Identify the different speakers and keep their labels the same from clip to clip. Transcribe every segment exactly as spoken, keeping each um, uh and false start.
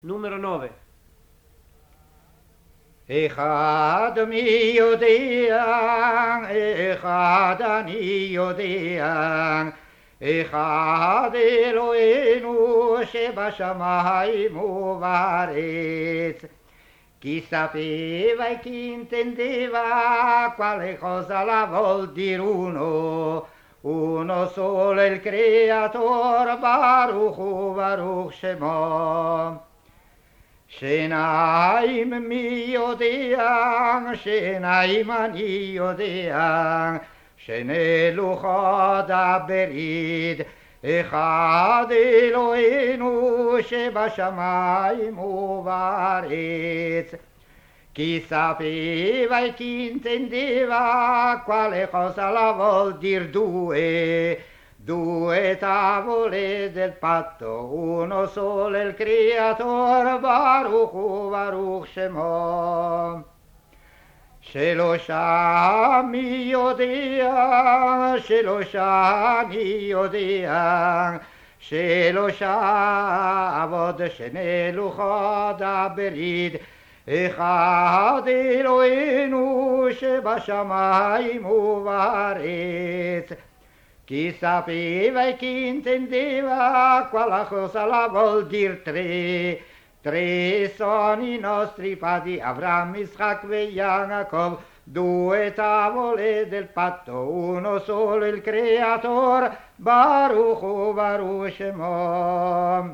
Speaker 1: Numero nove.
Speaker 2: אחד מי יודע, אחד אני יודע, אחד אלוהינו שבשמיים ובארץ. Chi sapeva e chi intendeva quale cosa la vuol dire uno, uno solo il Creator, Baruch Hu Baruch Shemo. Shenaim mi yodean, shenaim ani yodean, shene luchad haberid, echad Eloheinu shebashamayim ubaretz. Chi sapeva e chi intendeva quale cosa la vuol dir due, due tavole del patto, uno solo il Creator, Baruch Hu Baruch Shemo. שלושה מי יודע, שלושה אני יודע, שלושה עבוד שני לוחות הברית, אחד אלוהינו שבשמיים ובארץ. Chi sapeva e chi intendeva quella cosa la vuol dir tre, tre sono i nostri padri, Avram, Isaac e Yaakov, due tavole del patto, uno solo il Creator, Baruch Hu Baruch Shemo.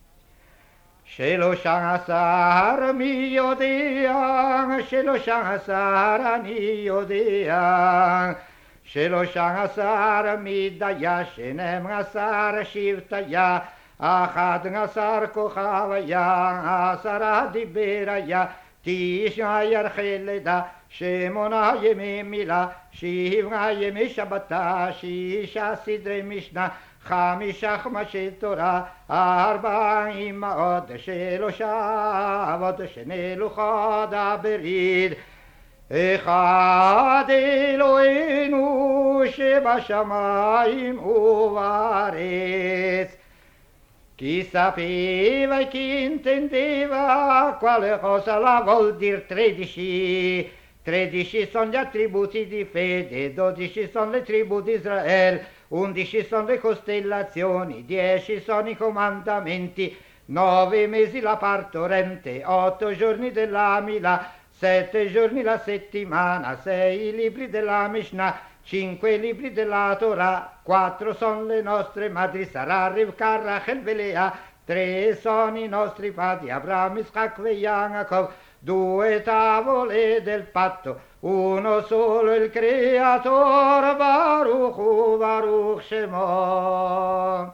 Speaker 2: שלושה עשר מי יודע, שלושה עשר אני יודע, שלושה עשר מדיה, שנים עשר שבטיה, אחד עשר כוכב היה, עשרה דיבר היה, תשעה ירחי לידה, שמונה ימי מילה, שבעה ימי שבתה, שישה סדרי משנה, חמישה חמשי תורה, ארבע אמהות, שלושה אבות, שני לוחות הברית. אחד אלוהינו שבשמיים ובארץ. Chi sapeva e chi intendeva quale cosa la vuol dir tredici. Tredici sono gli attributi di fede, dodici sono le tribù di Israele, undici sono le costellazioni, dieci sono i comandamenti, nove mesi la partorente, otto giorni della Mila, sette giorni la settimana, sei libri della Mishnah, cinque libri della Torah, quattro sono le nostre madri, Sarah, Rivka, Rachel e Lea, tre sono i nostri padri, Abraham, Isaac e Yaakov, due tavole del patto, uno solo il Creator, Baruch Hu Baruch Shemo.